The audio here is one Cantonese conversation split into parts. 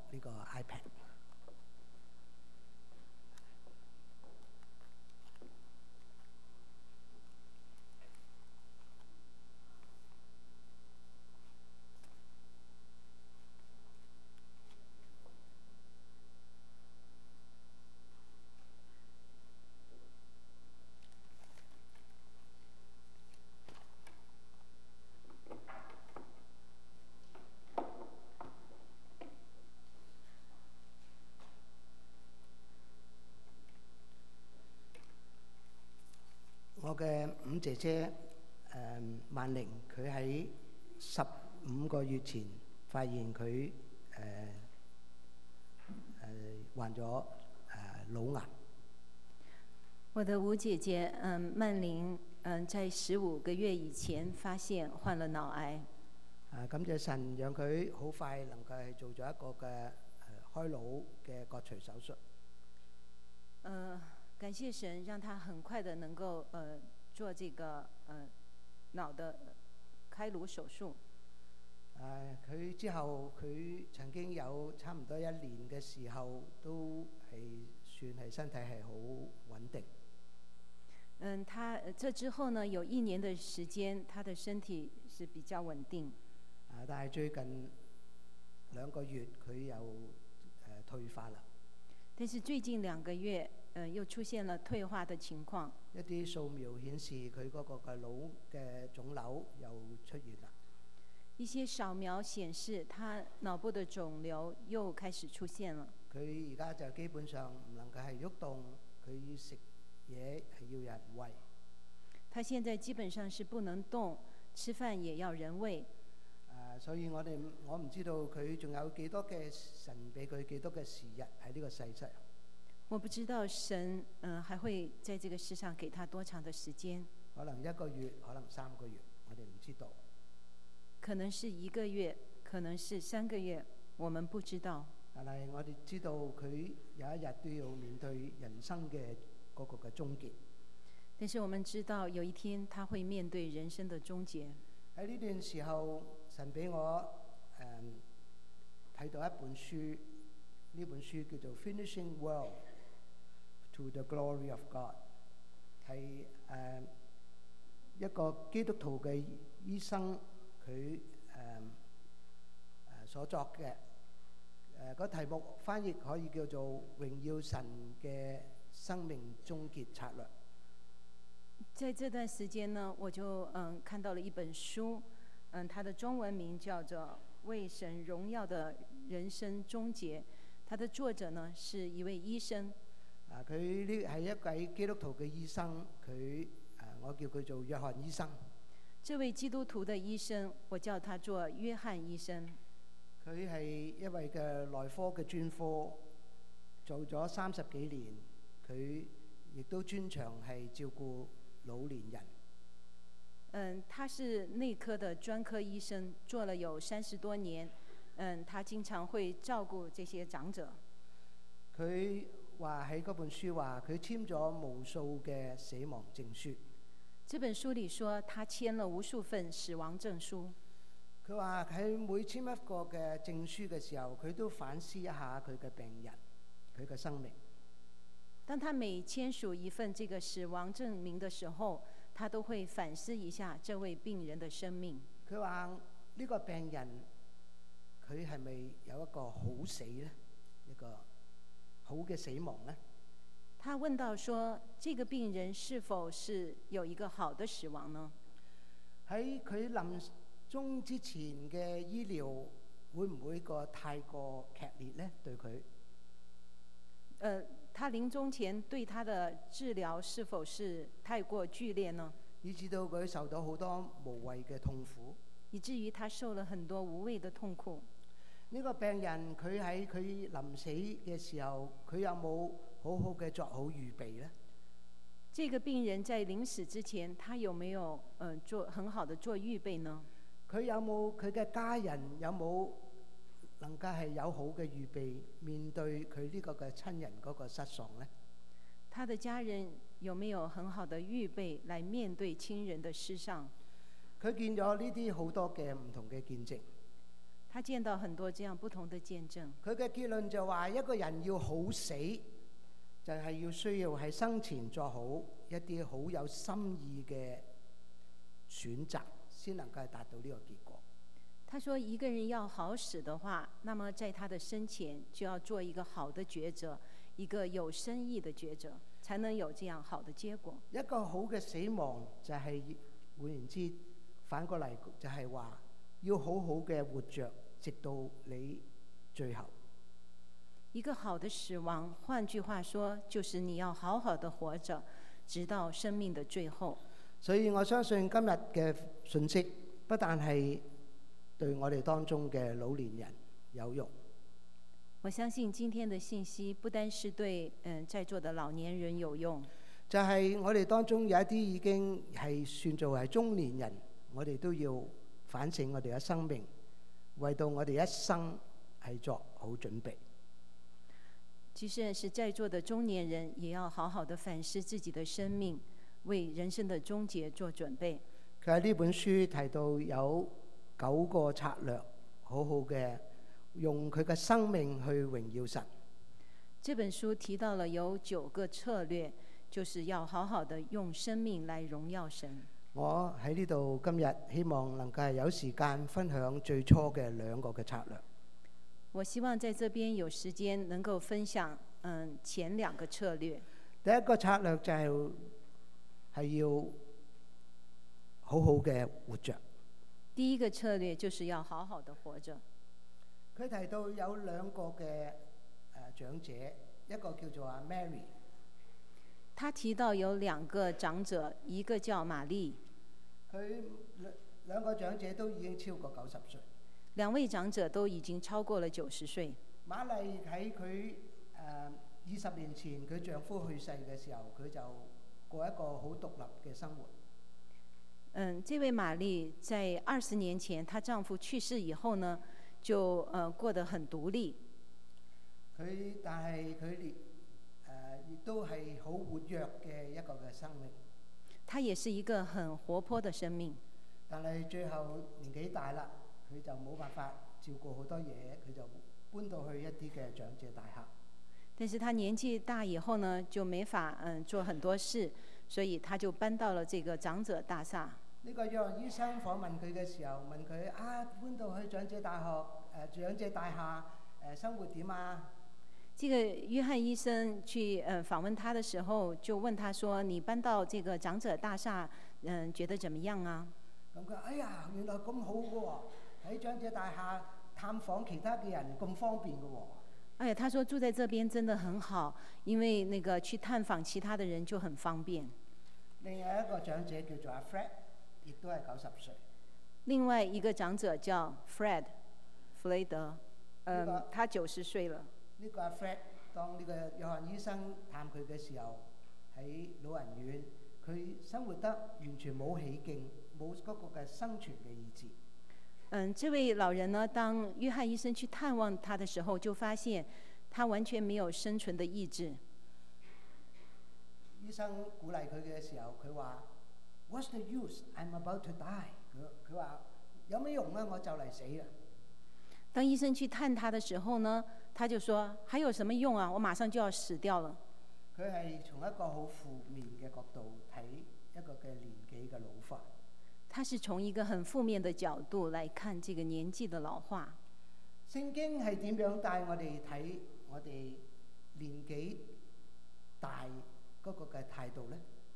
呢個 iPad。我嘅五姐姐萬玲，佢喺15個月前發現佢患咗腦癌。 我的吳姐姐曼玲在15個月以前發現患了腦癌。 感謝神讓佢好快能夠係做咗一個嘅開腦嘅割除手術。 感謝神讓他很快的能夠做這個腦的開顱手術。佢之後佢曾經有差唔多1年嘅時候都係算係身體係好穩定。 他這之後呢，有1年的時間，他的身體是比較穩定。 但係最近2個月佢又退化啦。 但是最近2個月，又出現了退化的情況。 一啲掃描顯示佢嗰個嘅腦嘅腫瘤又出現啦。 一些掃描顯示，他腦部的腫瘤又開始出現了。 佢而家就基本上唔能夠係喐動，佢食嘢係要有人餵。 他現在基本上是不能動，吃飯也要人餵。 所以我唔知道佢仲有幾多嘅神俾佢幾多嘅時日喺呢個世上。 我不知道神還會在這個世上給他多長的時間。 可能1個月，可能3個月，我哋唔知道。 可能是1個月，可能是3個月，我們不知道。 但係我哋知道佢有一日都要面對人生嘅嗰個嘅終結。 但是我們知道有一天他會面對人生的終結。 喺呢段時候，神俾我睇到一本書，呢本書叫做《Finishing Well to the Glory of God》，係一個基督徒嘅醫生佢所作嘅。個題目翻譯可以叫做《榮耀神嘅生命終結策略》。 在這段時間呢，我就看到了一本書，它的中文名叫做《為神榮耀的人生終結》，它的作者呢是一位醫生。 佢呢係一位基督徒嘅醫生，我叫佢做約翰醫生。 這位基督徒的醫生，我叫他做約翰醫生。 佢係一位嘅內科嘅專科，做咗30幾年，佢亦都專長係照顧老年人。 他是內科的專科醫生，做了有30多年。他經常會照顧這些長者。 佢話喺嗰本書話，佢簽咗無數嘅死亡證書。 這本書裡說，他簽了無數份死亡證書。 佢話喺每簽一個嘅證書嘅時候，佢都反思一下佢嘅病人，佢嘅生命。 當他每簽署一份這個死亡證明的時候，他都會反思一下這位病人的生命。 佢話呢個病人佢係咪有一個好死呢？一個好嘅死亡呢？ 他問到說，這個病人是否是有一個好的死亡呢？ 喺佢臨終之前嘅醫療會唔會太過劇烈呢？對佢？ 他臨終前對他的治療是否是太過劇烈呢？ 以致到佢受到好多無謂嘅痛苦， 以至於他受了很多無謂的痛苦。 呢個病人佢喺佢臨死嘅時候，佢有冇好好嘅做好預備呢？ 這個病人在臨死之前，他有沒有做很好的做預備呢？ 佢有冇佢嘅家人有冇能夠係有好嘅預備面對佢呢個嘅親人嗰個失喪呢？ 他的家人有沒有很好的預備來面對親人的失喪？ 佢見咗呢啲好多嘅唔同嘅見證。 他見到很多這樣不同的見證。 佢嘅結論就話，一個人要好死，就係要需要喺生前做好一啲好有心意嘅選擇，先能夠達到呢個結果。 他說一個人要好死的話，那麼在他的生前就要做一個好的抉擇，一個有深意的抉擇，才能有這樣好的結果。 一個好嘅死亡就係換言之，反過嚟就係話要好好嘅活着，直到你最後。 一個好的死亡，換句話說，就是你要好好的活着，直到生命的最後。 所以我相信今日嘅信息不但係對我哋當中嘅老年人有用。 我相信今天的信息不單是對在座的老年人有用， 就係我哋當中有一啲已經係算做係中年人，我哋都要反省我哋嘅生命，為到我哋一生係作好準備。 即使是在座的中年人，也要好好的反思自己的生命，為人生的終結做準備。 佢喺呢本書提到有9個策略，好好嘅用佢嘅生命去榮耀神。 這本書提到了有9個策略，就是要好好的用生命來榮耀神。 我喺呢度今日希望能夠有時間分享最初嘅2個嘅策略。 我希望在這邊有時間能夠分享前2個策略。 第一個策略就係要好好嘅活着。 第一個策略就是要好好的活着。 佢提到有2個嘅長者，一個叫做阿 Mary。 他提到有2個長者，一個叫瑪麗。 佢2個長者都已經超過90歲。 2位長者都已經超過了90歲。 瑪麗喺佢20年前佢丈夫去世嘅時候，佢就過一個好獨立嘅生活。 這位瑪麗在20年前，她丈夫去世以後呢，就過得很獨立。 但係佢亦都係好活躍嘅一個嘅生命。 她也是一個很活潑的生命。 但係最後年紀大啦，佢就冇辦法照顧好多嘢，佢就搬到去一啲嘅長者大廈。 但是她年紀大以後呢，就沒法做很多事，所以她就搬到了這個長者大廈。 呢個約翰醫生訪問佢嘅時候，問佢搬到去長者大廈生活點啊？ 這個約翰醫生去訪問他的時候，就問他說：你搬到這個長者大廈，覺得怎麼樣啊？ 咁佢哎呀，原來咁好嘅喎，喺長者大廈探訪其他嘅人咁方便嘅喎。 哎，他說住在這邊真的很好，因為那個去探訪其他的人就很方便。 另外一個長者叫做阿 Fred， 亦都係90歲。 另外一個長者叫 Fred， 弗雷德，他90歲了。 呢個阿 Fred， 當呢個約翰醫生探佢嘅時候，喺老人院，佢生活得完全冇起勁，冇嗰個嘅生存嘅意志。 這位老人呢，當約翰醫生去探望他的時候，就發現他完全沒有生存的意志。 醫生鼓勵佢嘅時候，佢話 ：What's the use? I'm about to die。佢話有咩用啊？我就嚟死啦！ 當醫生去探他的時候呢，他就說：還有什麼用啊？我馬上就要死掉了。 佢係從一個好負面嘅角度睇一個嘅年紀嘅老化。 他是從一個很負面的角度來看這個年紀的老化。 聖經係點樣帶我哋睇我哋年紀大嗰個嘅態度呢？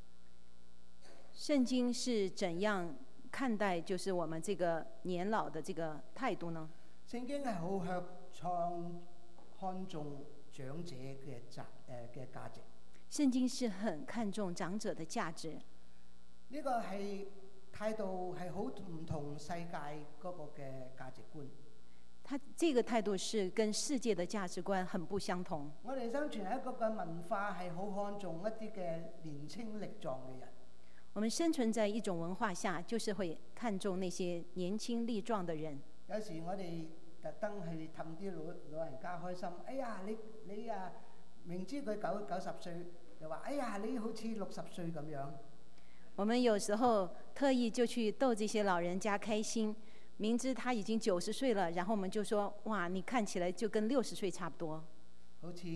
聖經是怎樣看待就是我們這個年老的這個態度呢？ 聖經係好看重長者嘅價值。 聖經是很看重長者的價值。 呢個係態度係好唔同世界嗰個嘅價值觀。 他這個態度是跟世界的價值觀很不相同。 我哋生存喺一個嘅文化係好看重一啲嘅年輕力壯嘅人。 我們生存在一種文化下，就是會看重那些年輕力壯的人。 有時我哋特登去氹啲老人家開心。哎呀，你啊，明知佢90歲，就話哎呀，你好似60歲咁樣。 我們有時候特意就去逗這些老人家開心， 明知他已經90歲了，然後我們就說：哇，你看起來就跟60歲差不多。 好似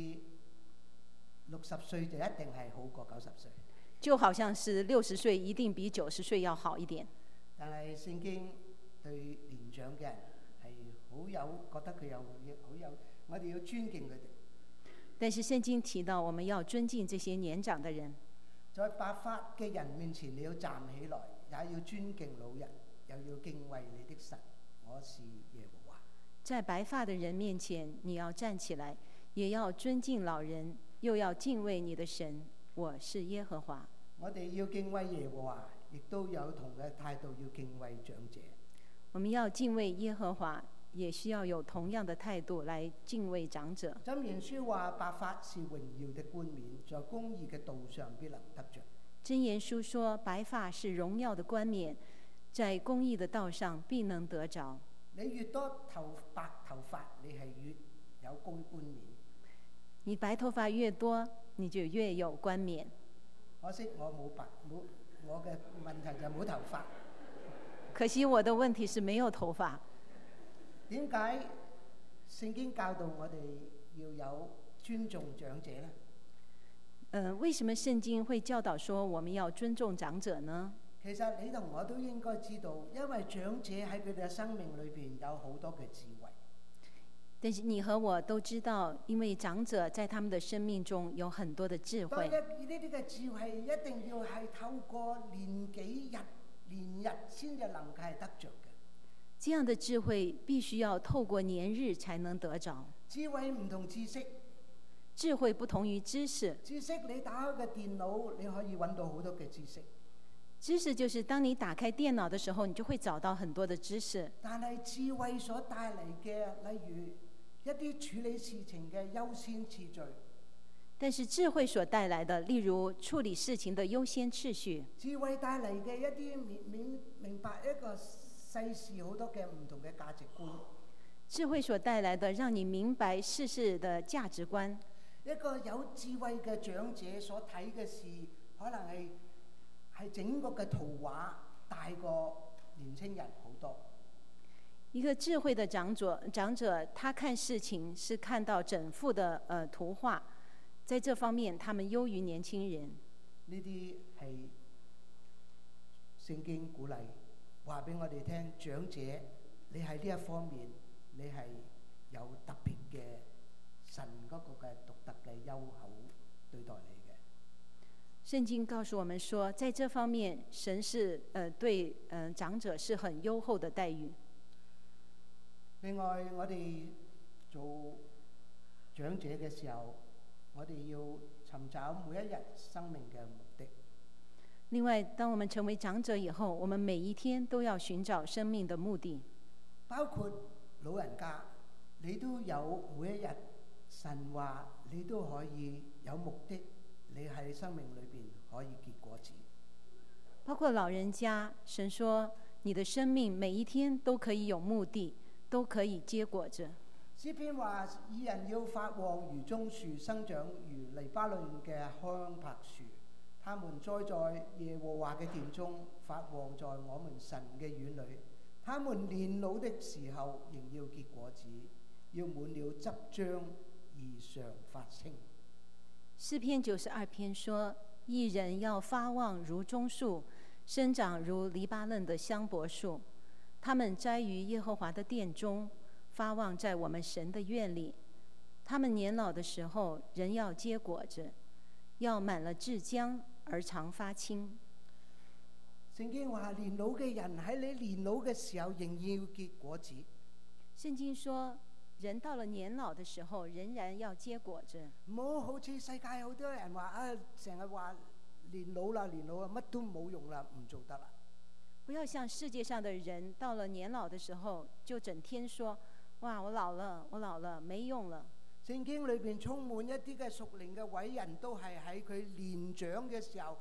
60歲就一定係好過90歲。 就好像是60歲一定比90歲要好一點。 但係聖經對年長嘅人係好有覺得佢有好有，我哋要尊敬佢哋。 但是聖經提到我們要尊敬這些年長的人。 在白髮嘅人面前，你要站起來，也要尊敬老人，又要敬畏你的神，我是耶和華。 在白髮的人面前，你要站起來，也要尊敬老人，又要敬畏你的神，我是耶和華。 我哋要敬畏耶和華，亦都有同嘅態度要敬畏長者。 我們要敬畏耶和華，也需要有同樣的態度來敬畏長者。 箴言書話：白髮是榮耀的冠冕，在公義嘅道上必能得着。 箴言書說：白髮是榮耀的冠冕，在公義的道上必能得着。 你越多白頭髮，你係越有冠冕。 你白頭髮越多，你就越有冠冕。 可惜我我嘅問題就冇頭髮。 可惜我的問題是沒有頭髮。 點解聖經教導我哋要有尊重長者呢？ 為什麼聖經會教導說我們要尊重長者呢？ 其實你同我都應該知道，因為長者喺佢哋嘅生命裏邊有好多嘅智慧。 但是你和我都知道，因為長者在他們的生命中有很多的智慧。 呢啲嘅智慧一定要係透過年日先至能夠係得着嘅。 這樣的智慧必須要透過年日才能得着。 智慧唔同知識， 智慧不同於知識。 知識你打開個電腦，你可以揾到好多嘅知識。 知識就是當你打開電腦的時候，你就會找到很多的知識。 但係智慧所帶嚟嘅，例如一啲處理事情嘅優先次序。 但是智慧所帶來的，例如處理事情的優先次序。 智慧帶嚟嘅一啲明白一個世事好多嘅唔同嘅價值觀。 智慧所帶來的，讓你明白世事的價值觀。 一個有智慧嘅長者所睇嘅事，可能係整個嘅圖畫大過年輕人好多。 一個智慧的長者，他看事情是看到整幅的圖畫，在這方面，他們優於年輕人。 呢啲係聖經鼓勵話俾我哋聽，長者你喺呢一方面，你係有特別嘅神嗰個嘅獨特嘅優厚對待你嘅。 聖經告訴我們說，在這方面，神是對長者是很優厚的待遇。 另外，我哋做長者嘅時候，我哋要尋找每一日生命嘅目的。 另外，當我們成為長者以後，我們每一天都要尋找生命的目的。 包括老人家，你都有每一日神話，你都可以有目的，你喺生命裏邊可以結果子。 包括老人家，神說你的生命每一天都可以有目的，都可以結果子。 詩篇話：義人要發旺如棕樹，生長如黎巴嫩嘅香柏樹。他們栽在耶和華嘅殿中，發旺在我們神嘅院裏。他們年老的時候，仍要結果子，要滿了汁漿而常發青。 詩篇92篇說：義人要發旺如棕樹，生長如黎巴嫩的香柏樹。他們栽於耶和華的殿中，發旺在我們神的院裏。他們年老的時候，仍要結果子，要滿了汁漿而常發青。 聖經話：年老嘅人喺你年老嘅時候，仍要結果子。 聖經說，人到了年老的時候，仍然要結果子。 唔好好似世界好多人話成日話年老啦，乜都冇用啦，唔做得啦。 不要像世界上的人，到了年老的時候，就整天說：哇，我老了，沒用了。 聖經裏邊充滿一啲嘅屬靈嘅偉人，都係喺佢年長嘅時候，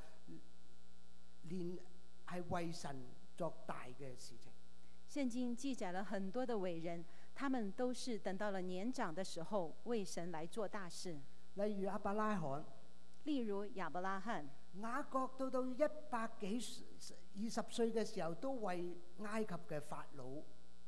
係為神作大嘅事情。 聖經記載了很多的偉人，他們都是等到了年長的時候，為神來做大事。 例如亞伯拉罕， 例如亞伯拉罕。 雅各到120歲嘅時候，都為埃及嘅法老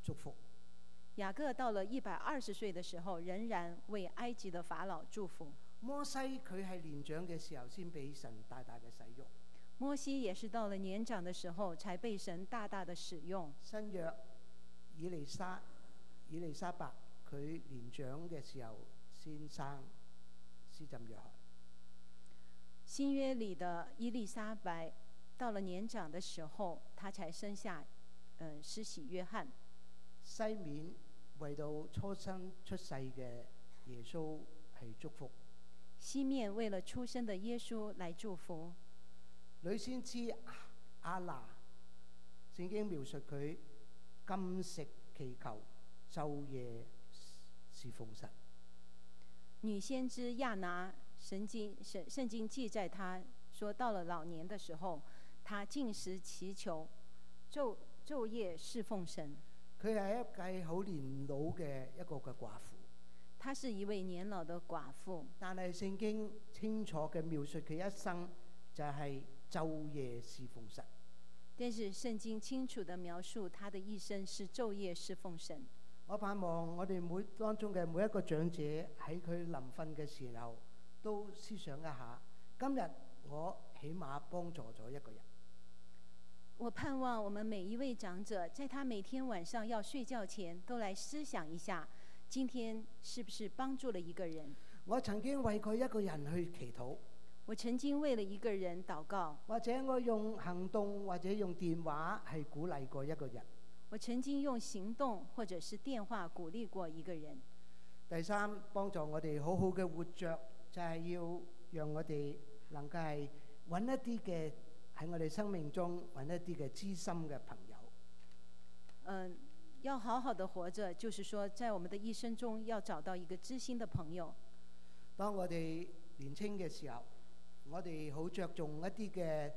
祝福。 雅各到了120歲的時候，仍然為埃及的法老祝福。 摩西佢係年長嘅時候先俾神大大嘅使用。 摩西也是到了年長的時候才被神大大的使用。 新約以利沙伯佢年長嘅時候先生施浸約翰。 新約裏的伊麗莎白到了年長的時候，他才生下施洗約翰。 西面為到初生出世嘅耶穌係祝福。 西面為了出生的耶穌來祝福。 女先知亞拿，聖經描述佢禁食祈求，晝夜侍奉神。 女先知亞拿，聖經記載他說，到了老年的時候，他禁食祈求，晝夜侍奉神。 佢係一計好年老嘅一個嘅寡婦。 她是一位年老的寡婦， 但係聖經清楚嘅描述佢一生就係晝夜侍奉神。 但是聖經清楚地描述她的一生是晝夜侍奉神。 我盼望我哋當中嘅每一個長者喺佢臨瞓嘅時候，都思想一下，今日我起碼幫助咗一個人。 我盼望我們每一位長者，在他每天晚上要睡覺前，都來思想一下，今天是不是幫助了一個人？ 我曾經為過一個人去祈禱， 我曾經為了一個人禱告， 或者我用行動或者用電話係鼓勵過一個人。 我曾經用行動或者是電話鼓勵過一個人。 第三，幫助我哋好好嘅活着，就係要讓我哋能夠係揾一啲嘅喺我哋生命中揾一啲嘅知心嘅朋友。 要好好的活着，就是說在我們的一生中要找到一個知心的朋友。 當我哋年輕嘅時候，我哋好着重一啲嘅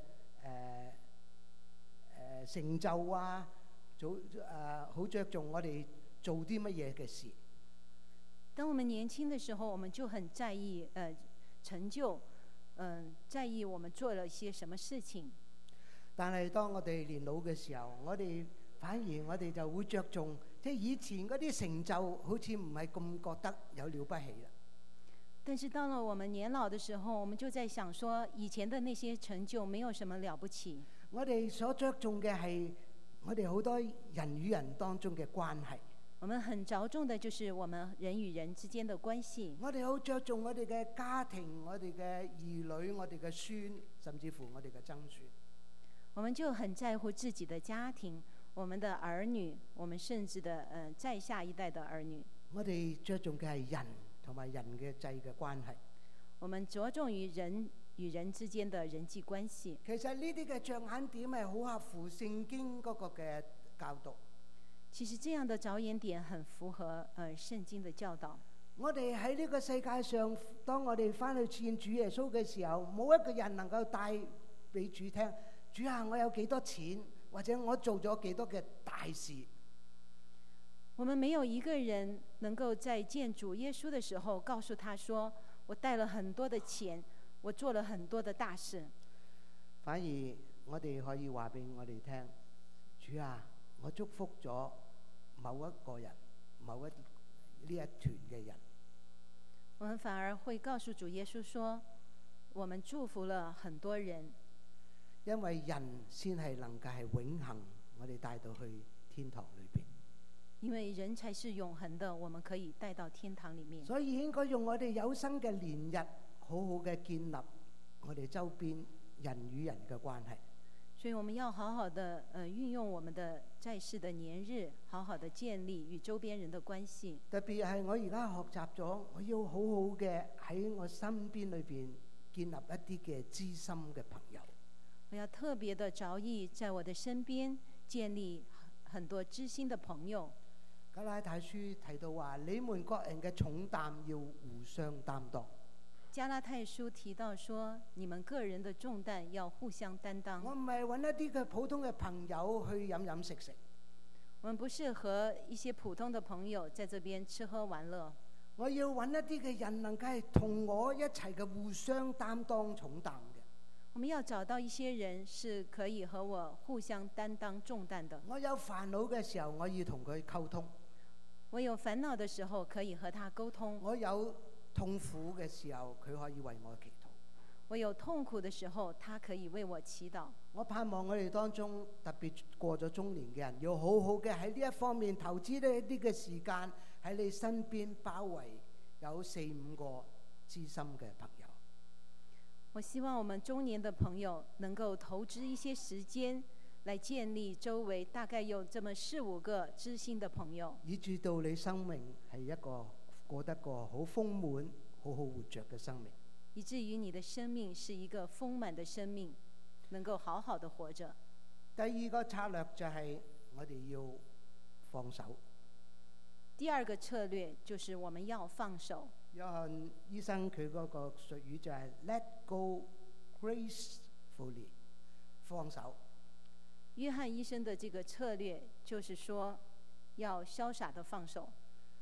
成就啊，好着重我哋做啲乜嘢嘅事。 當我們年輕的時候，我們就很在意成就，在意我們做了一些什麼事情。 但係當我哋年老嘅時候，反而我哋就會着重，即係以前嗰啲成就好似唔係咁覺得有了不起啦。 但是到了我們年老的時候，我們就在想說，以前的那些成就沒有什麼了不起。 我哋所着重嘅係我哋好多人與人當中嘅關係。 我們很着重的就是我們人與人之間的關係。 我哋好着重我哋嘅家庭、我哋嘅兒女、我哋嘅孫，甚至乎我哋嘅曾孫。 我們就很在乎自己的家庭、我們的兒女，我們甚至的在下一代的兒女。 我哋着重嘅係人同埋人嘅際嘅關係。 我們着重於人與人之間的人際關係。 其實呢啲嘅着眼點係好合乎聖經嗰個嘅教導。 其實這樣的着眼點很符合聖經的教導。 我哋喺呢個世界上，當我哋翻去見主耶穌嘅時候，冇一個人能夠帶俾主聽，主啊，我有幾多錢，或者我做咗幾多嘅大事。 我們沒有一個人能夠在見主耶穌的時候告訴他說，我帶了很多的錢，我做了很多的大事。 反而我哋可以話俾我哋聽，主啊，我祝福咗某一個人，某一呢一團嘅人。 我們反而會告訴主耶穌說，我們祝福了很多人。 因為人先係能夠係永恆，我哋帶到去天堂裏邊。 因為人才是永恆的，我們可以帶到天堂裡面。 所以應該用我哋有生嘅年日，好好嘅建立我哋周邊人與人嘅關係。 所以我們要好好的運用我們的在世的年日，好好的建立與周邊人的關係。 特別係我而家學習咗，我要好好嘅喺我身邊裏邊建立一啲嘅知心嘅朋友。 我要特別的着意在我的身邊建立很多知心的朋友。 加拉太書提到話，你們各人嘅重擔要互相擔當。 加拉太書提到說，你們個人的重擔要互相擔當。 我唔係揾一啲嘅普通嘅朋友去飲飲食食。 我們不是和一些普通的朋友在這邊吃喝玩樂。 我要揾一啲嘅人能夠係同我一齊嘅互相擔當重擔嘅。 我們要找到一些人是可以和我互相擔當重擔的。 我有煩惱嘅時候，我要同佢溝通。 我有煩惱的時候可以和他溝通。 我有痛苦嘅時候，佢可以為我祈禱。 我有痛苦的時候，他可以為我祈禱。我盼望我哋當中特別過咗中年嘅人，要好好嘅喺呢一方面投資呢一啲嘅時間，喺你身邊包圍有4-5個知心嘅朋友。 我希望我們中年的朋友能夠投資一些時間，來建立周圍大概有這麼4-5個知心的朋友， 以至到你生命係一個過得個好豐滿、好好活着嘅生命。 以至於你的生命是一個豐滿的生命，能夠好好的活着。 第二個策略就係我哋要放手。 第二個策略就是我們要放手。 約翰醫生佢嗰個術語就係 Let go gracefully， 放手。 約翰醫生的這個策略就是說要瀟灑的放手。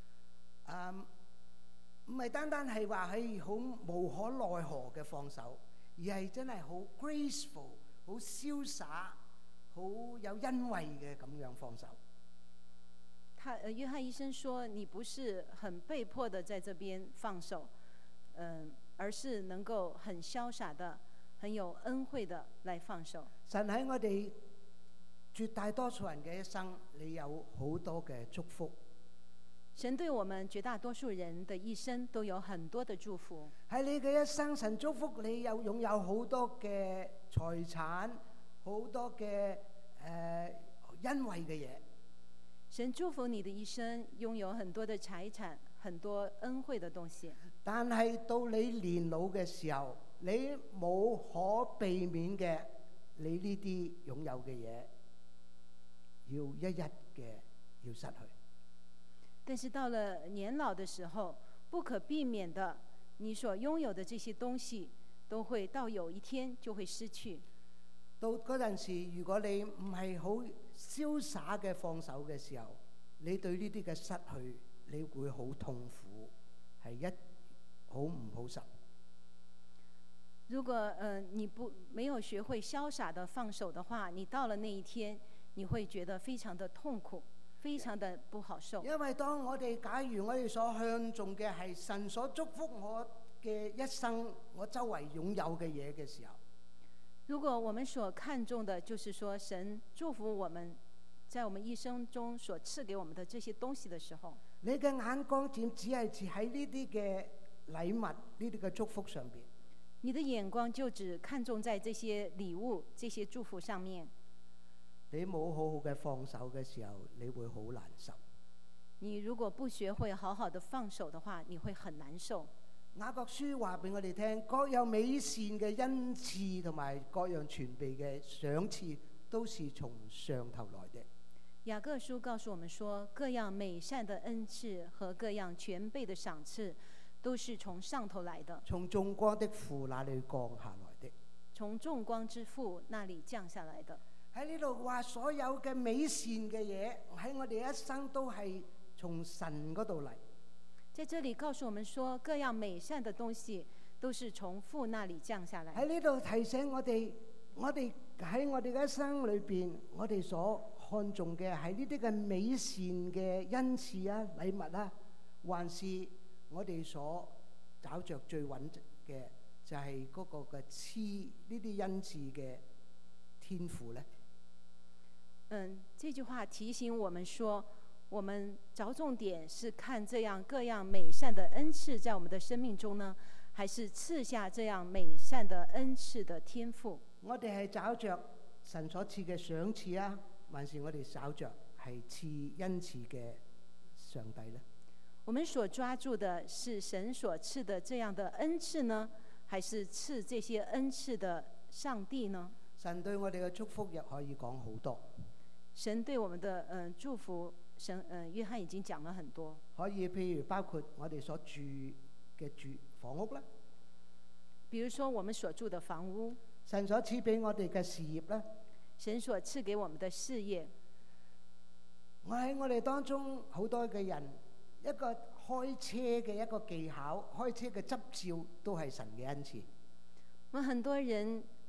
唔係單單係話係好無可奈何嘅放手，而係真係好 graceful、好瀟灑、好有恩惠嘅咁樣放手。 約翰醫生說，你不是很被迫的在這邊放手，而是能夠很瀟灑的、很有恩惠的來放手。 神喺我哋絕大多數人嘅一生，你有好多嘅祝福。 神對我們絕大多數人的一生都有很多的祝福。 喺你嘅一生，神祝福你有擁有好多嘅財產，好多嘅恩惠嘅嘢。 神祝福你的一生，擁有很多的財產，很多恩惠的東西。 但係到你年老嘅時候，你冇可避免嘅，你呢啲擁有嘅嘢，要一一嘅要失去。 但是到了年老的時候，不可避免的，你所擁有的這些東西，都會到有一天就會失去。 到嗰陣時，如果你唔係好瀟灑嘅放手嘅時候，你對呢啲嘅失去，你會好痛苦，係好唔好受。 如果你沒有學會瀟灑的放手的話，你到了那一天，你會覺得非常的痛苦，非常的不好受。 因為當假如我哋所向重嘅係神所祝福我嘅一生，我周圍擁有嘅嘢嘅時候， 如果我們所看重的就是說神祝福我們在我們一生中所賜給我們的這些東西的時候， 你嘅眼光只係喺呢啲嘅禮物、呢啲嘅祝福上邊， 你的眼光就只看重在這些禮物、這些祝福上面。 你冇好好嘅放手嘅時候，你會好難受。 你如果不學會好好的放手的話，你會很難受。 雅各書話俾我哋聽，各有美善嘅恩賜同埋各樣全備嘅賞賜，都是從上頭來的。 雅各書告訴我們說，各樣美善的恩賜和各樣全備的賞賜，都是從上頭來的， 從眾光的父那裏降下來的。 從眾光之父那裏降下來的。 喺呢度話，所有嘅美善嘅嘢喺我哋一生都係從神嗰度嚟。 在這裡告訴我們說，各樣美善的東西都是從父那裡降下來。 喺呢度提醒我哋喺我哋嘅一生裏邊，我哋所看重嘅係呢啲嘅美善嘅恩賜啊、禮物啊，還是我哋所找着最穩嘅就係嗰個嘅賜呢啲恩賜嘅天賦呢？ 這句話提醒我們說，我們着重點是看這樣各樣美善的恩賜在我們的生命中呢，還是賜下這樣美善的恩賜的天賦？ 我哋係找着神所賜嘅賞賜啊，還是我哋找着係賜恩賜嘅上帝呢？ 我們所抓住的是神所賜的這樣的恩賜呢，還是賜這些恩賜的上帝呢？ 神對我哋嘅祝福亦可以講好多。 神對我們的祝福，約翰已經講了很多。 可以譬如包括我哋所住嘅房屋啦， 比如說我們所住的房屋， 神所賜俾我哋嘅事業啦， 神所賜給我們的事業。 我喺我哋當中好多嘅人，一個開車嘅一個技巧，開車嘅執照都係神嘅恩賜。 我很多人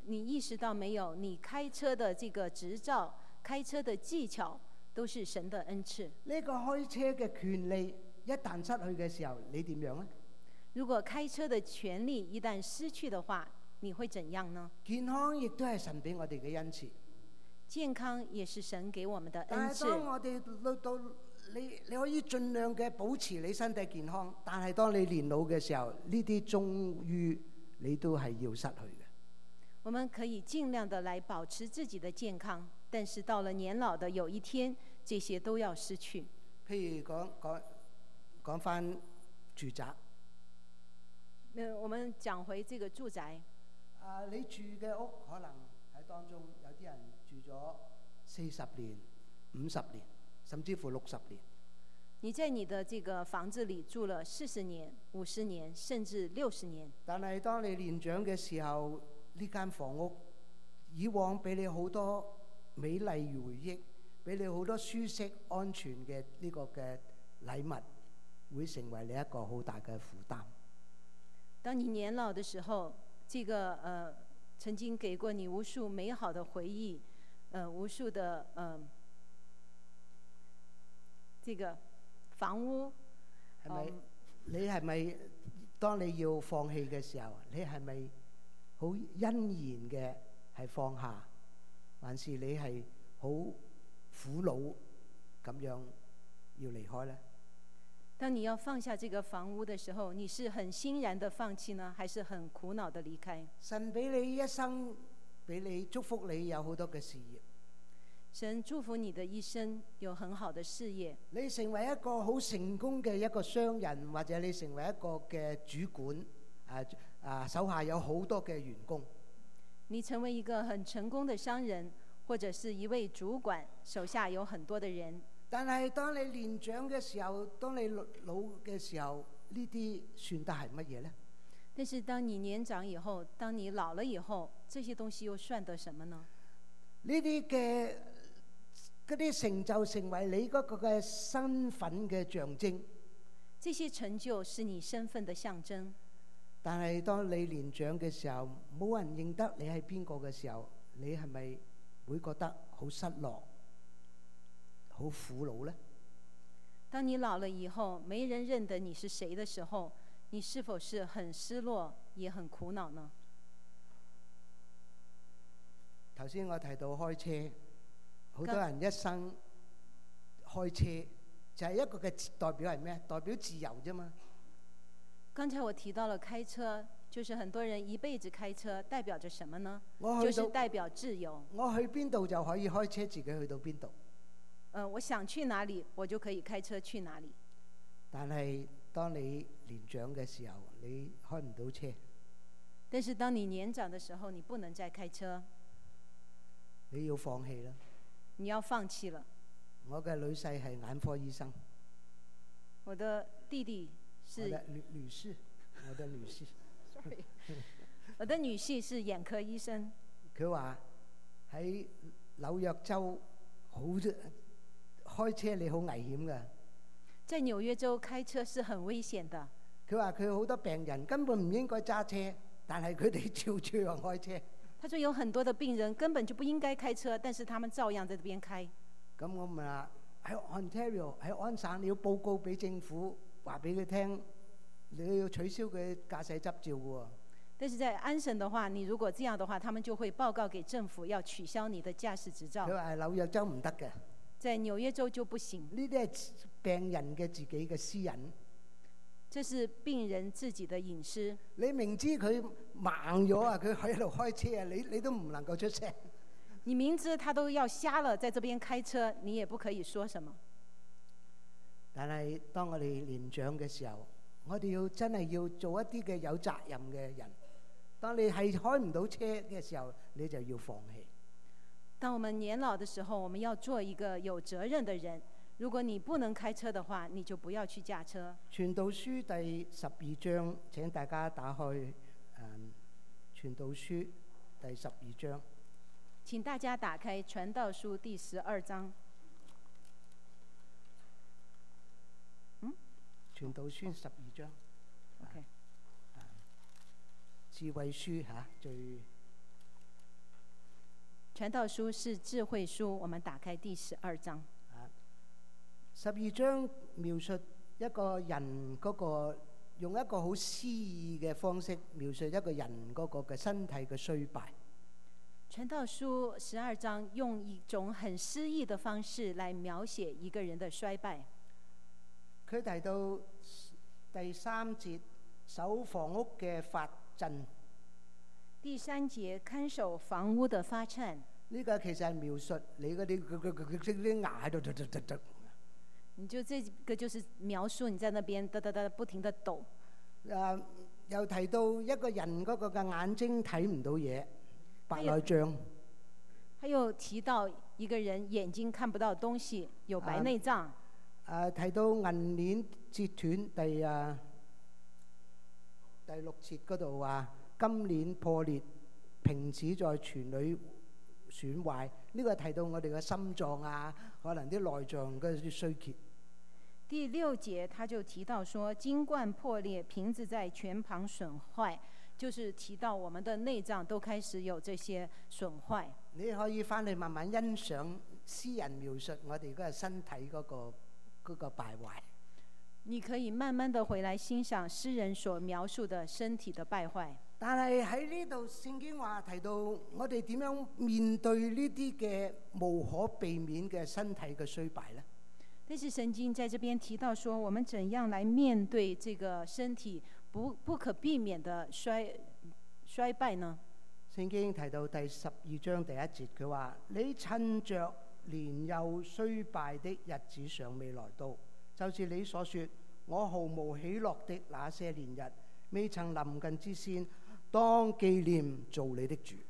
你意識到沒有？你開車的這個執照、開車的技巧，都是神的恩賜。 呢個開車嘅權利一旦失去嘅時候，你點樣呢？ 如果開車的權利一旦失去的話，你會怎樣呢？ 健康亦都係神俾我哋嘅恩賜。 健康也是神給我們的恩但係賜。 當我哋到你可以盡量嘅保持你身體健康，但係當你年老嘅時候，呢啲終於你都係要失去嘅。 我們可以盡量的來保持自己的健康，但是到了年老的有一天，這些都要失去。 譬如講返住宅。 我們講回這個住宅。 你住嘅屋可能喺當中有啲人住咗40年、50年，甚至乎60年。 你在你的這個房子裡住了40年、50年，甚至60年。 但係當你年長嘅時候，呢間房屋以往俾你好多美麗回憶，俾你好多舒適安全嘅呢個嘅禮物，會成為你一個好大嘅負擔。 當你年老的時候，這個曾經給過你無數美好的回憶，無數的這個房屋， 係咪？你係咪當你要放棄嘅時候，你係咪好欣然嘅係放下，還是你係好苦惱咁樣要離開呢？ 當你要放下這個房屋的時候，你是很欣然的放棄呢，還是很苦惱的離開？ 神俾你一生，俾你祝福你有好多嘅事業。 神祝福你的一生有很好的事業。 你成為一個好成功嘅一個商人，或者你成為一個嘅主管，手下有好多嘅員工。 你成為一個很成功的商人，或者是一位主管，手下有很多的人。 但係當你年長嘅時候，當你老嘅時候，呢啲算得係乜嘢呢？ 但是當你年長以後，當你老了以後，這些東西又算得什麼呢？ 呢啲嘅嗰啲成就成為你嗰個嘅身份嘅象徵。 這些成就是你身份的象徵。 但係當你年長嘅時候，冇人認得你係邊個嘅時候，你係咪會覺得好失落、好苦惱呢？ 當你老了以後，沒人認得你是誰的時候，你是否是很失落，也很苦惱呢？ 頭先我提到開車，好多人一生開車就係一個嘅代表係咩？代表自由啫嘛。 剛才我提到了開車，就是很多人一輩子開車，代表着什麼呢？ 我就是代表自由。 我去邊度就可以開車自己去到邊度。 我想去哪裡，我就可以開車去哪裡。 但係當你年長嘅時候，你開唔到車。 但是當你年長的時候，你不能再開車。 你要放棄啦。 你要放棄了。 我嘅女婿係眼科醫生。 我的弟弟是我的女士。 Sorry， 我的女婿是眼科醫生。 佢話喺紐約州開車你好危險㗎。 在紐約州開車是很危險的。 佢話佢好多病人根本唔應該揸車，但係佢哋照樣開車。 他說有很多的病人根本就不應該開車，但是他們照樣在這邊開。 咁我問啦，喺 Ontario 喺安省你要報告俾政府，話俾佢聽，你要取消佢駕駛執照喎。 但是在安省的話，你如果這樣的話，他們就會報告給政府，要取消你的駕駛執照。 佢話紐約州唔得嘅。 在紐約州就不行。 呢啲係病人嘅自己嘅私隱。 這是病人自己的隱私。 你明知佢盲咗啊，佢喺度開車啊，你都唔能夠出聲。 你明知他都要瞎了，在這邊開車，你也不可以說什麼。 但係當我哋年長嘅時候，我哋真係要做一啲嘅有責任嘅人。當你係開唔到車嘅時候，你就要放棄。 當我們年老的時候，我們要做一個有責任的人。如果你不能開車的話，你就不要去駕車。傳道書第12章，請大家打開傳道書第12章。 請大家打開傳道書第12章。 傳道書12章。 OK。 智慧書最傳道書是智慧書，我們打開第12章。 12章描述一個人嗰個，用一個好詩意嘅方式描述一個人嗰個嘅身體嘅衰敗。 傳道書12章用一種很詩意的方式來描寫一個人的衰敗。 佢提到第3節，守房屋嘅發震。 第3節，看守房屋的發顫。 呢個其實係描述你嗰啲牙喺度突突突突。 你就這個就是描述你在那邊噠噠噠不停地抖。 又提到一個人嗰個嘅眼睛睇唔到嘢，白內障。 還有提到一個人眼睛看不到東西，有白內障。 提到銀鏈折斷，第6節嗰度話金鏈破裂，瓶子在泉裏損壞。呢個提到我哋嘅心臟啊，可能啲內臟嗰啲衰竭。 第6節他就提到說金罐破裂，瓶子在泉旁損壞，就是提到我們的內臟都開始有這些損壞。 你可以翻去慢慢欣賞詩人描述我哋嗰個身體嗰個敗壞。 你可以慢慢的回來欣賞詩人所描述的身體的敗壞。 但係喺呢度聖經話提到我哋點樣面對呢啲嘅無可避免嘅身體嘅衰敗呢？ 但是聖經在這邊提到說，我們怎樣來面對這個身體不可避免的衰敗呢？ 聖經提到第12章第1節，佢話：你趁着年幼衰敗的日子尚未來到，就是你所說我毫無喜樂的那些年日未曾臨近之先，當紀念造你的主。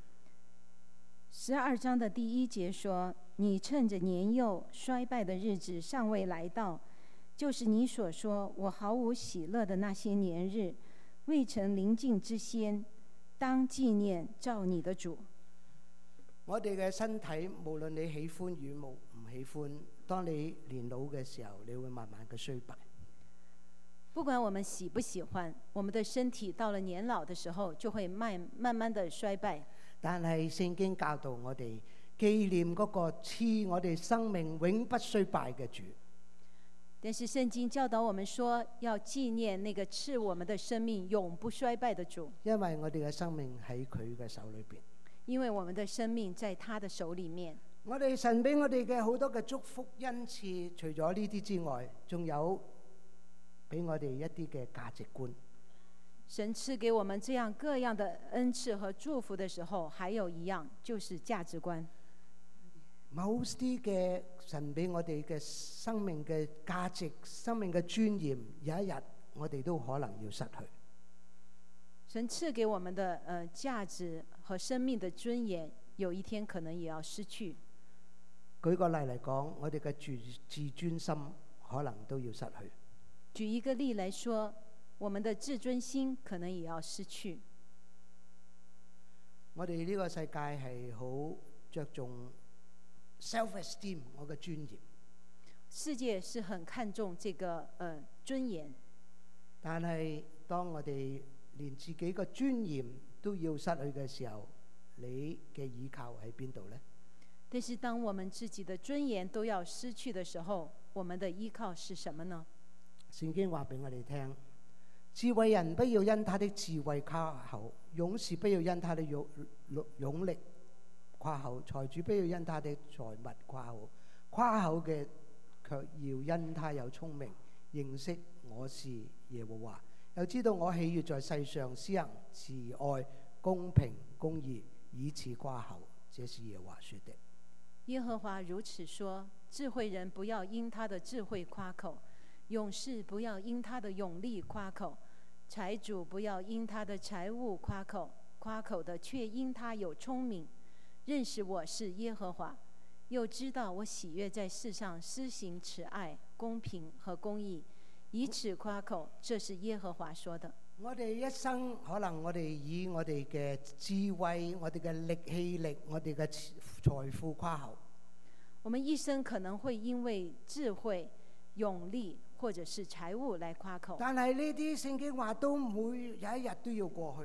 12章的第1節說：你趁着年幼衰敗的日子尚未來到，就是你所說我毫無喜樂的那些年日未曾臨近之先，當紀念造你的主。 我哋嘅身體，無論你喜歡與唔喜歡，當你年老嘅時候，你會慢慢嘅衰敗。 不管我們喜不喜歡，我們的身體到了年老的時候，就會慢慢的衰敗。 但係聖經教導我哋紀念嗰個賜我哋生命永不衰敗嘅主。 但是聖經教導我們說，要紀念那個賜我們的生命永不衰敗的主。 因為我哋嘅生命喺佢嘅手裏邊。 因為我們的生命在他的手裏面。 我哋神俾我哋嘅好多嘅祝福恩賜，除咗呢啲之外，仲有俾我哋一啲嘅價值觀。 神賜給我們這樣各樣的恩賜和祝福的時候，還有一樣就是價值觀。 某啲嘅神俾我哋嘅生命嘅價值、生命嘅尊嚴，有一日我哋都可能要失去。 神賜給我們的價值和生命的尊嚴，有一天可能也要失去。 舉個例嚟講，我哋嘅自尊心可能都要失去。 舉一個例來說，我們的自尊心可能也要失去。 我哋呢個世界係好着重 self-esteem， 我嘅尊嚴。 世界是很看重這個尊嚴。 但係當我哋連自己嘅尊嚴都要失去嘅時候，你嘅依靠喺邊度呢？ 但是當我們自己的尊嚴都要失去的時候，我們的依靠是什麼呢？ 聖經話俾我哋聽，智慧人不要因他的智慧誇口，勇士不要因他的勇力誇口，財主不要因他的財物誇口，誇口嘅卻要因他有聰明，認識我是耶和華，又知道我喜悅在世上施行慈愛、公平、公義，以此誇口，這是耶和華說的。 耶和華如此說：智慧人不要因他的智慧誇口，勇士不要因他的勇力誇口，財主不要因他的財物誇口，誇口的卻因他有聰明，認識我是耶和華，又知道我喜悅在世上施行慈愛、公平和公義，以此誇口，這是耶和華說的。 我哋一生可能我哋以我哋嘅智慧、我哋嘅力氣力、我哋嘅財富誇口。 我們一生可能會因為智慧、勇力或者是財物來誇口。 但係呢啲聖經話都每有一日都要過去。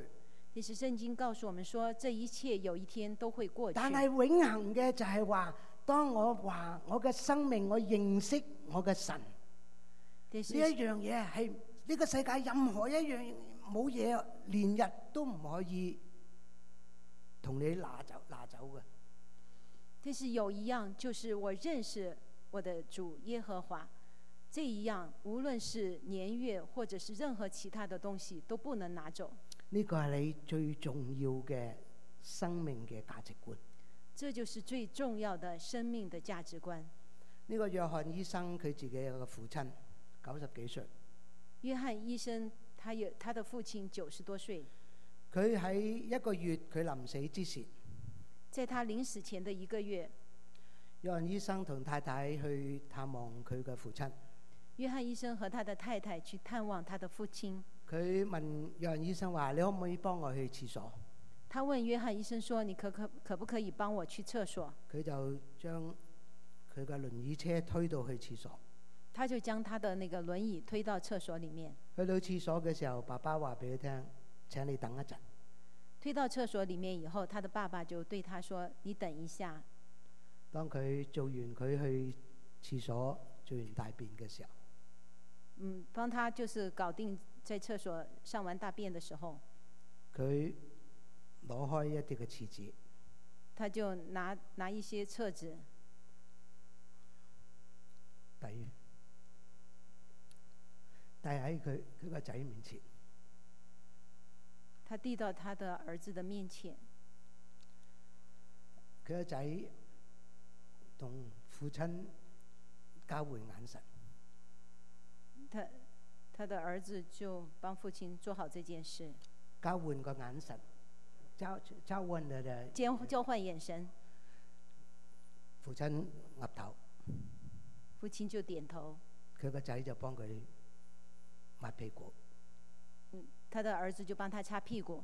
其實聖經告訴我們說，這一切有一天都會過去。 但係永恆嘅就係話，當我話我嘅生命，我認識我嘅神，呢一樣嘢係呢個世界任何一樣冇嘢，連日都唔可以同你拿走嘅。 但是有一樣，就是我認識我的主耶和華，這一樣無論是年月或者是任何其他的東西都不能拿走。 呢個係你最重要嘅生命嘅價值觀。 這就是最重要的生命的價值觀。 呢個約翰醫生佢自己有個父親90幾歲。 約翰醫生他的父親90多歲。 佢喺一個月佢臨死之前， 在他臨死前的一個月， 約翰醫生同太太去探望佢嘅父親。 約翰醫生和他的太太去探望他的父親。 佢問約翰醫生話：你可唔可以幫我去廁所？ 他問約翰醫生說：你可不可以幫我去廁所？ 佢就將佢嘅輪椅車推到去廁所。 他就將他的那個輪椅推到廁所裡面。 去到廁所嘅時候，爸爸話俾佢聽：請你等一陣。 推到廁所裡面以後，他的爸爸就對他說：你等一下。 當佢做完佢去廁所做完大便嘅時候， 幫他就是搞定在廁所上完大便的時候， 佢攞開一啲嘅廁紙， 他就拿一些廁紙遞喺佢個仔面前。 他遞到他的兒子的面前。 佢個仔同父親交換眼神。 他的兒子就幫父親做好這件事。 交換個眼神，交換眼神。 父親岌頭， 父親就點頭。 佢個仔就幫佢抹屁股。 他的兒子就幫他擦屁股。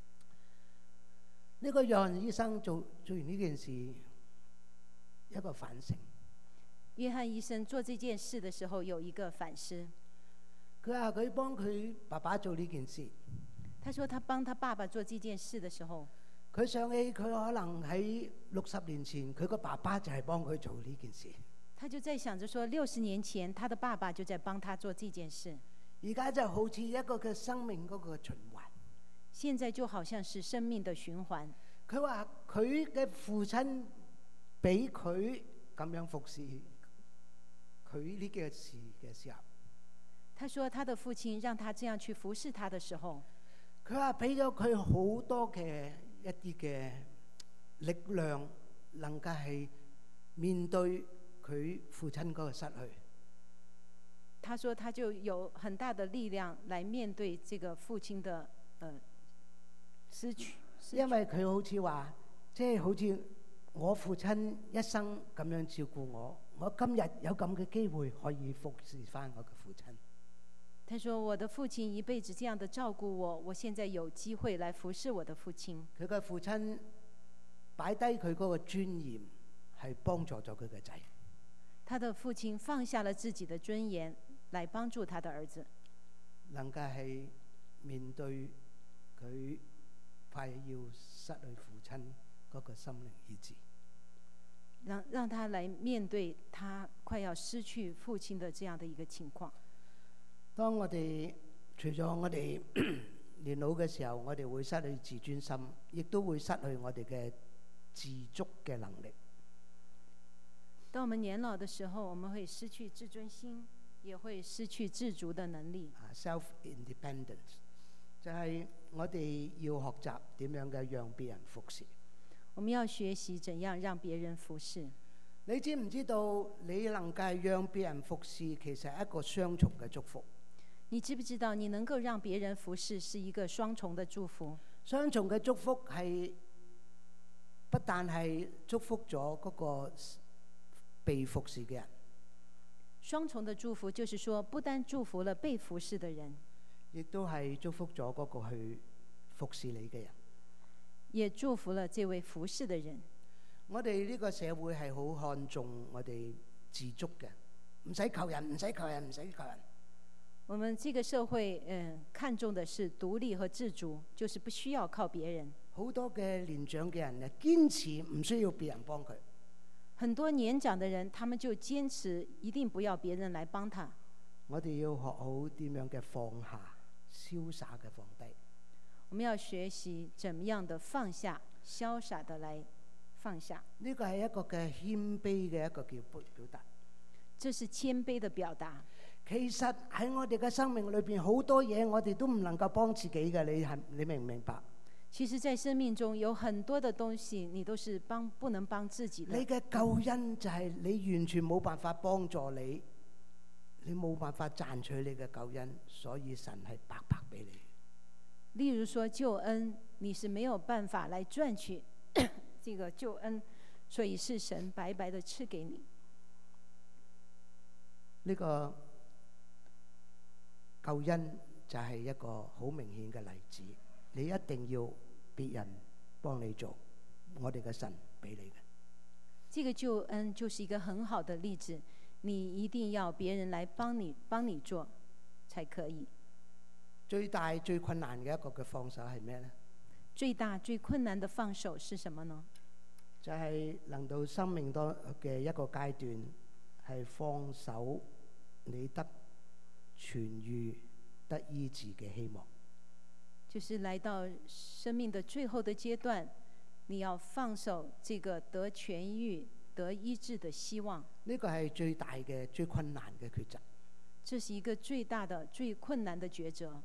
呢個約翰醫生做完呢件事，一個反省。 約翰醫生做這件事的時候有一個反思。 佢話佢幫佢爸爸做呢件事。 他說他幫他爸爸做這件事的時候， 佢想起佢可能喺60年前，佢個爸爸就係幫佢做呢件事。 他就在想着說，60年前他的爸爸就在幫他做這件事。 而家就好似一個嘅生命嗰個循環。 現在就好像是生命的循環。 佢話佢嘅父親俾佢咁樣服侍佢呢件事嘅時候， 他說他的父親讓他這樣去服侍他的時候， 佢話俾咗佢好多嘅一啲嘅力量，能夠係面對佢父親嗰個失去。 他說他就有很大的力量來面對這個父親的失去。 因為佢好似話，即係好似我父親一生咁樣照顧我，我今日有咁嘅機會可以服侍翻我嘅父親。 他說我的父親一輩子這樣的照顧我，我現在有機會來服侍我的父親。 佢嘅父親擺低佢嗰個尊嚴，係幫助咗佢嘅仔。 他的父親放下了自己的尊嚴，來幫助他的兒子， 能夠係面對佢快要失去父親嗰個心靈意志， 讓他來面對他快要失去父親的這樣的一個情況。 當我哋除咗我哋年老嘅時候，我哋會失去自尊心，亦都會失去我哋嘅自足嘅能力。 當我們年老的時候，我們會失去自尊心，也會失去自足的能力。 Self-independence 就係我哋要學習點樣嘅讓別人服侍。 我們要學習怎樣讓別人服侍。 你知唔知道你能夠讓別人服侍，其實係一個雙重嘅祝福？ 你知不知道你能夠讓別人服侍是一個雙重的祝福？ 雙重嘅祝福係不但係祝福咗嗰個被服侍嘅人。 雙重的祝福就是說，不單祝福了被服侍的人， 亦都係祝福咗嗰個去服侍你嘅人， 也祝福了這位服侍的人。 我哋呢個社會係好看重我哋自足嘅，唔使求人，唔使求人，唔使求人。 我們這個社會看重的是獨立和自主，就是不需要靠別人。 好多嘅年長嘅人堅持唔需要別人幫佢。 很多年長的人，他們就堅持一定不要別人來幫他。 我哋要學好點樣嘅放下，瀟灑嘅放低。 我們要學習怎麼樣的放下，瀟灑的來放下。 呢個係一個嘅謙卑嘅一個叫表達。 這是謙卑的表達。 其實喺我哋嘅生命裏邊，好多嘢我哋都唔能夠幫自己嘅，你明唔明白？ 其實，在生命中有很多的東西，你都是不能幫自己的。 你嘅救恩就係你完全冇辦法幫助你，你冇辦法賺取你嘅救恩，所以神係白白俾你。 例如說救恩，你是沒有辦法來賺取這個救恩，所以是神白白的賜給你。 呢個救恩就係一個好明顯嘅例子，你一定要別人幫你做，我哋嘅神俾你嘅。 這個救恩就是一個很好的例子，你一定要別人來幫你做才可以。 最大最困難嘅一個嘅放手係咩呢？ 最大最困難的放手是什麼呢？ 就係能到生命多嘅一個階段，係放手你得痊癒、得醫治嘅希望。 就是來到生命的最後的階段，你要放手這個得痊癒、得醫治的希望。 呢個係最大嘅、最困難嘅抉擇。 這是一個最大的、最困難的抉擇。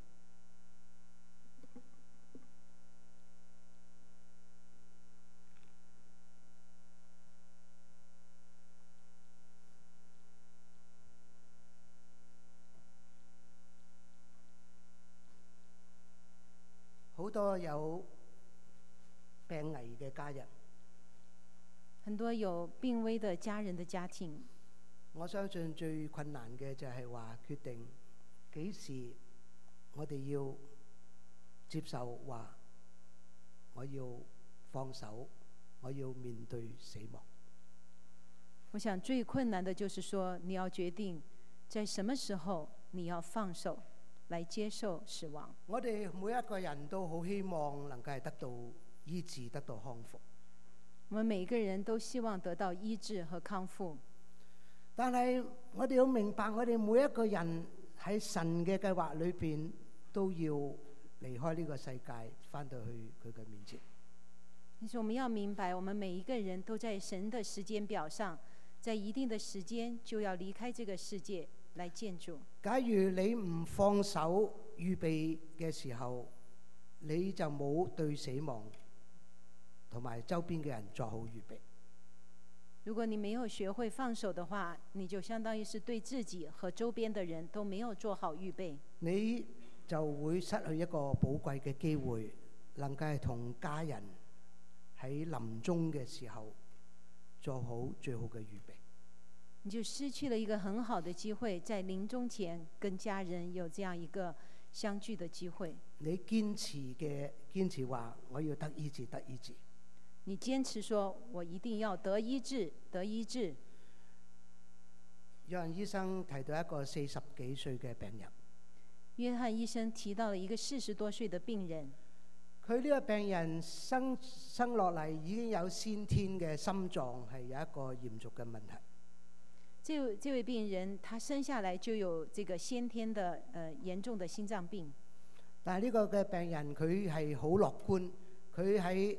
好多有病危嘅家人， 很多有病危的家人的家庭， 我相信最困難嘅就係話決定幾時我哋要接受話我要放手，我要面對死亡。 我想最困難的就是說，你要決定在什麼時候你要放手來接受死亡。 我哋每一個人都好希望能夠係得到醫治，得到康復。 我們每個人都希望得到醫治和康復。 但係我哋要明白，我哋每一個人喺神嘅計劃裏邊都要離開呢個世界，返到去佢嘅面前。 但是我們要明白，我們每一個人都在神的時間表上，在一定的時間就要離開這個世界來見主。 假如你唔放手預備嘅時候，你就冇對死亡同埋周邊嘅人做好預備。 如果你沒有學會放手的話，你就相當於是對自己和周邊的人都沒有做好預備。你就會失去一個寶貴嘅機會，能夠係同家人喺臨終嘅時候做好最好嘅預備。 你就失去了一個很好的機會，在臨終前跟家人有這樣一個相聚的機會。 你堅持話我要得醫治，得醫治。 你堅持說我一定要得醫治，得醫治。 約翰醫生提到一個40幾歲嘅病人。 約翰醫生提到了一個40多歲的病人。 佢呢個病人生落嚟已經有先天嘅心臟係有一個嚴重嘅問題。 這位病人，他生下來就有這個先天的嚴重的心臟病。 但係呢個嘅病人佢係好樂觀，佢喺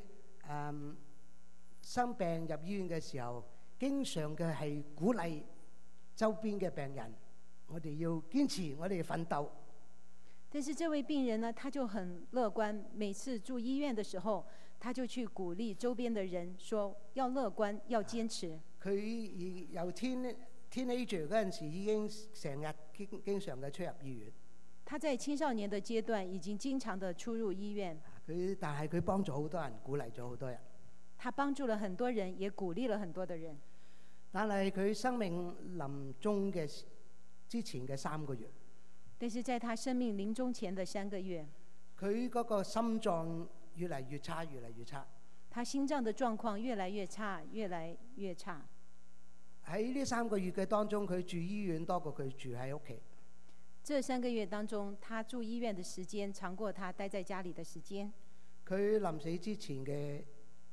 生病入醫院嘅時候，經常嘅係鼓勵周邊嘅病人，我哋要堅持，我哋要奮鬥。 但是這位病人呢，他就很樂觀，每次住醫院的時候，他就去鼓勵周邊的人，說要樂觀，要堅持。 佢由teenager 嗰陣時已經成日經常嘅出入醫院。 他在青少年的階段已經經常的出入醫院。 但係佢幫助好多人，鼓勵咗好多人。 他幫助了很多人，也鼓勵了很多的人。 但係佢生命臨終嘅之前嘅3個月， 但是在他生命臨終前的3個月， 佢嗰個心臟越嚟越差，越嚟越差。 他心臟的狀況越來越差，越來越差。 喺呢3個月嘅當中，佢住醫院多過佢住喺屋企。 這3個月當中，他住醫院的時間長過他待在家裡的時間。 佢臨死之前嘅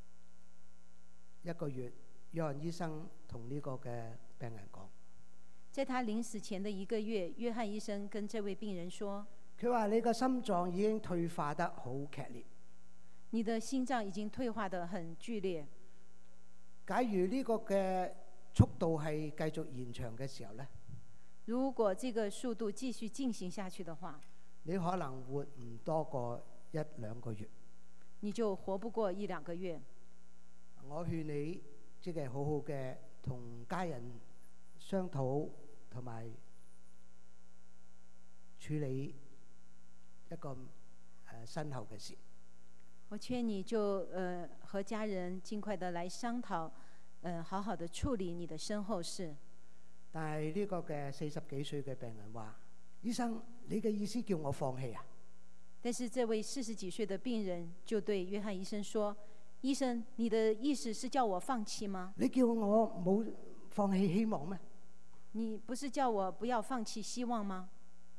1個月，約翰醫生同呢個嘅病人講， 在他臨死前的1個月，約翰醫生跟這位病人說， 佢話你個心臟已經退化得好劇烈。 你的心臟已經退化得很劇烈。 假如呢個嘅速度係繼續延長嘅時候呢， 如果這個速度繼續進行下去的話， 你可能活唔多過1-2個月。 你就活不過1-2個月。 我勸你即係好好嘅同家人商討同埋處理一個身後嘅事。 我勸你就和家人盡快的來商討，好好的處理你的身後事。 但係呢個嘅40幾歲嘅病人話：醫生，你嘅意思叫我放棄啊？ 但是這位40幾歲的病人就對約翰醫生說：醫生，你的意思是叫我放棄嗎？ 你叫我冇放棄希望咩？ 你不是叫我不要放棄希望嗎？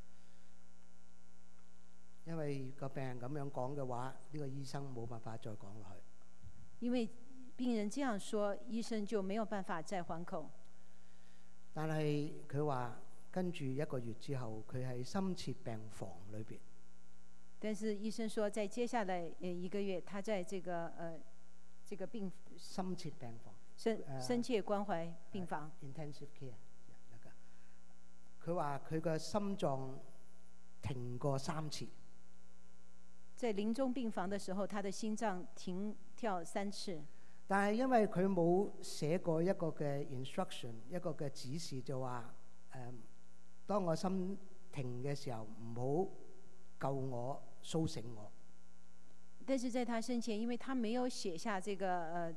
因為個病人咁樣講嘅話，呢個醫生冇辦法再講落去。 因為病人這樣說，醫生就沒有辦法再還口。 但係佢話跟住1個月之後，佢喺深切病房裏邊。 但是醫生說，在接下來1個月，他在這個深切病房、 深切關懷病房 intensive care。佢話佢個心臟停過3次。 在臨終病房的時候，他的心臟停跳3次。 但係因為佢冇寫過一個嘅 instruction， 一個嘅指示，就話當我心停嘅時候，唔好救我、甦醒我。 但是在他生前，因為他沒有寫下一個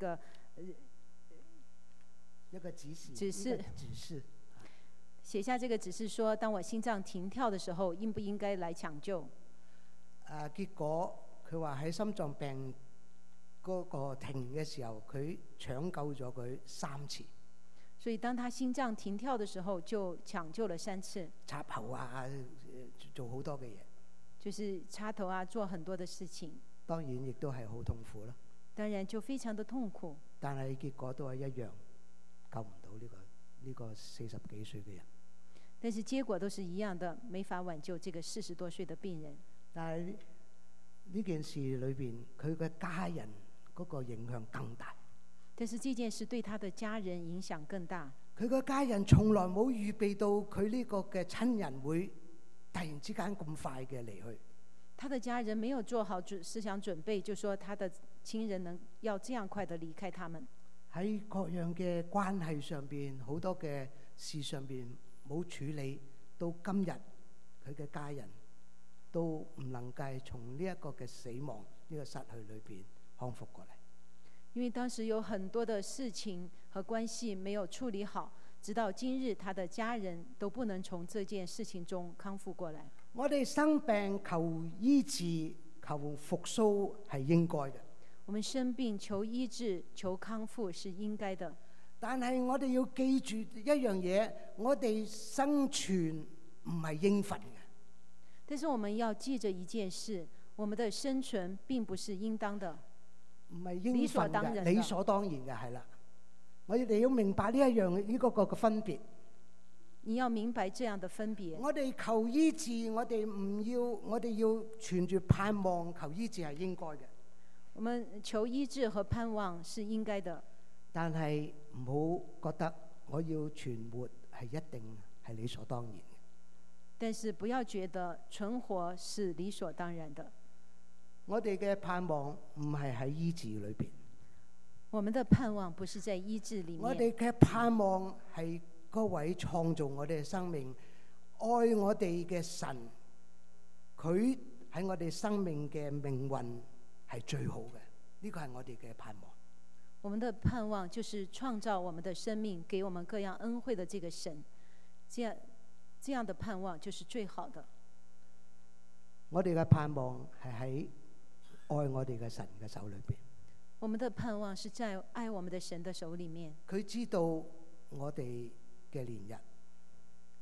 指示，寫下這個指示說，當我心臟停跳的時候，應不應該來搶救？ 結果佢話喺心臟病嗰個停嘅時候，佢搶救咗佢3次。 所以當他心臟停跳的時候，就搶救了3次。 插喉啊，做好多嘅嘢。 就是插頭啊，做很多的事情。 當然亦都係好痛苦啦。 當然就非常的痛苦。 但係結果都係一樣，救唔到呢個40幾歲嘅人。 但是結果都是一樣的，沒法挽救這個40多歲的病人。 但係呢件事裏邊，佢嘅家人嗰個影響更大。 但是這件事對他的家人影響更大。 佢嘅家人從來冇預備到佢呢個嘅親人會突然之間咁快嘅離去。 他的家人沒有做好思想準備，就說他的親人要這樣快的離開他們。 喺各樣嘅關係上邊，好多嘅事上邊冇處理，到今日佢嘅家人都唔能夠從呢一個嘅死亡、呢個失去裏邊康復過嚟。 因為當時有很多的事情和關係沒有處理好，直到今日他的家人都不能從這件事情中康復過來。 我哋生病求醫治、求復甦係應該嘅。 我們生病求醫治、求康復是應該的。 但係我哋要記住一樣嘢，我哋生存唔係應份嘅。 但是我們要記着一件事，我們的生存並不是應當的， 唔係應份嘅，理所當然嘅，係啦。我哋要明白呢一樣呢個嘅分別。 你要明白這樣的分別。 我哋求醫治，我哋要存住盼望求醫治係應該嘅。 我們求醫治和盼望是應該的。 但係唔好覺得我要存活係一定係理所當然嘅。 但是不要覺得存活是理所當然的。 我哋嘅盼望唔係喺醫治裏邊。 我們的盼望不是在醫治裏面。 我哋嘅盼望係嗰位創造我哋嘅生命、愛我哋嘅神，佢喺我哋生命嘅命運係最好嘅。呢個係我哋嘅盼望。 我們的盼望就是創造我們的生命，給我們各樣恩惠的這個神，這樣的盼望就是最好的。 我哋嘅盼望係喺愛我哋嘅神嘅手裏邊。 我們的盼望是在愛我們的神的手裏面。 佢知道我哋嘅年日，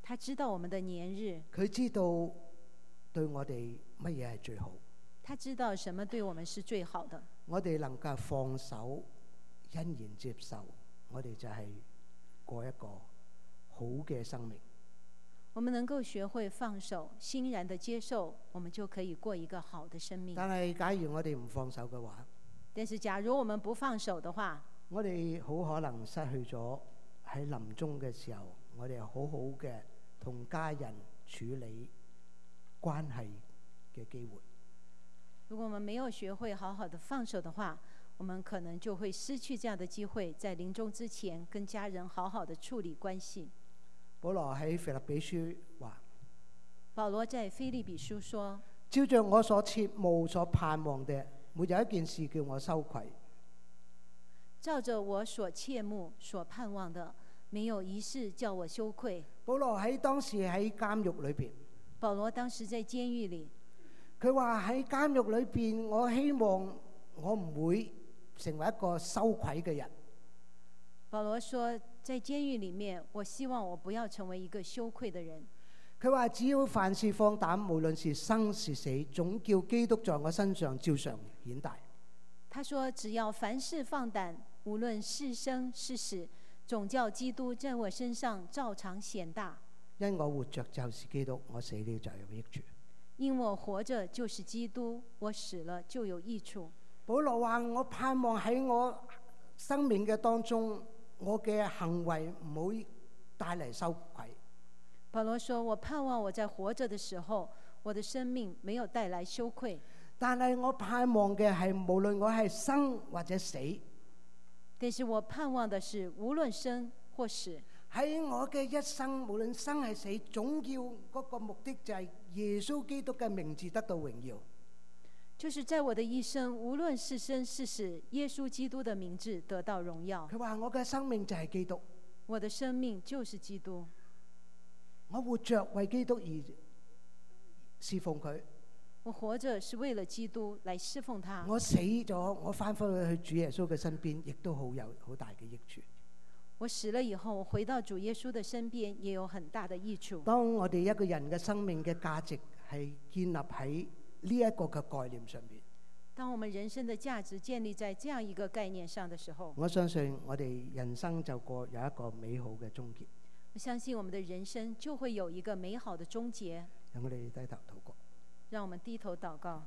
他知道我們的年日， 佢知道對我哋乜嘢係最好。 他知道什麼對我們是最好的。 我哋能夠放手，欣然接受，我哋就係過一個好嘅生命。 我們能夠學會放手，欣然地接受，我們就可以過一個好的生命。 但係假如我哋唔放手嘅話， 但是假如我們不放手的話， 我哋好可能失去咗喺臨終嘅時候，我哋好好嘅同家人處理關係嘅機會。 如果我們沒有學會好好的放手的話，我們可能就會失去這樣的機會，在臨終之前跟家人好好的處理關係。 保羅喺腓立比書話， 保羅在腓立比書說， 照着我所切慕所盼望的，沒有一件事叫我羞愧。 照着我所切慕所盼望的，沒有一事叫我羞愧。 保羅喺當時喺監獄裏邊， 保羅當時在監獄裏， 佢話喺監獄裏邊，我希望我唔會成為一個羞愧嘅人。 保羅說，在監獄裏面，我希望我不要成為一個羞愧的人。 佢話只要凡事放膽，無論是生是死，總叫基督在我身上照常顯大。 他說，只要凡事放膽，無論是生是死，總叫基督在我身上照常顯大。 因我活着就是基督，我死了就有益處。 因我活着就是基督，我死了就有益處。 保羅話：我盼望喺我生命嘅當中，我嘅行為唔會帶嚟羞愧。 保羅說，我盼望我在活着的時候，我的生命沒有帶來羞愧。 但係我盼望嘅係，無論我係生或者死， 但是我盼望的是，無論生或死， 喺我嘅一生，無論生係死，總要嗰個目的就係耶穌基督嘅名字得到榮耀。 就是在我的一生，無論是生是死，耶穌基督的名字得到榮耀。 佢話我嘅生命就係基督， 我的生命就是基督。 我活着為基督而侍奉佢。 我活着是為了基督來侍奉他。 我死咗，我翻返去主耶穌嘅身邊，亦都有好大嘅益處。 我死了以後，我回到主耶穌的身邊，也有很大的益處。 當我哋一個人嘅生命嘅價值係建立喺呢一個嘅概念上面， 當我們人生的價值建立在這樣一個概念上的時候， 我相信我哋人生就有一個美好嘅終結。 我相信我們的人生就會有一個美好的終結。 讓我哋低頭禱告。 讓我們低頭禱告。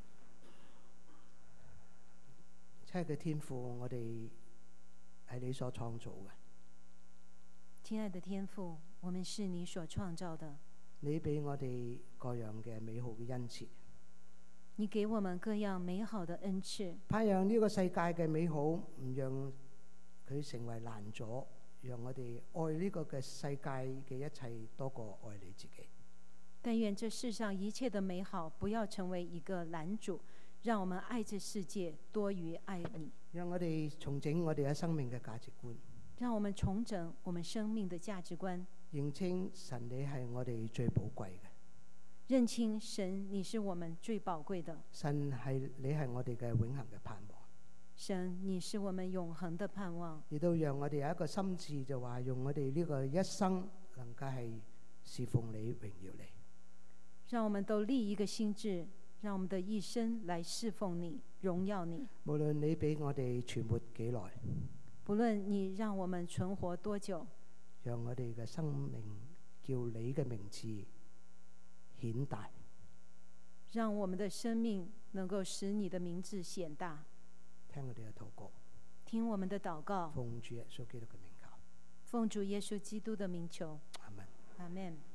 親愛嘅天父，我哋係你所創造嘅。 親愛的天父，我們是你所創造的。 你俾我哋各樣嘅美好嘅恩賜。 你給我們各樣美好的恩賜。 盼讓呢個世界嘅美好唔讓佢成為攔阻，讓我哋愛呢個嘅世界嘅一切多過愛你自己。 但願這世上一切的美好不要成為一個攔阻，讓我們愛這世界多於愛你。 讓我哋重整我哋嘅生命嘅價值觀。 讓我們重整我們生命的價值觀。 認清神你係我哋最寶貴嘅。 認清神你是我們最寶貴的。 神係你係我哋嘅永恆嘅盼望。 神你是我們永恆的盼望。 亦都讓我哋有一個心志，就話用我哋呢個一生能夠係侍奉你、榮耀你。 讓我們都立一個心志，讓我們的一生來侍奉你、榮耀你。 無論你俾我哋存活幾耐， 不論你讓我們存活多久， 讓我哋嘅生命叫你嘅名字顯大。 讓我們的生命能夠使你的名字顯大。 聽我哋嘅禱告， 聽我們的禱告， 奉主耶穌基督嘅名求， 奉主耶穌基督的名求， 阿門。 阿門。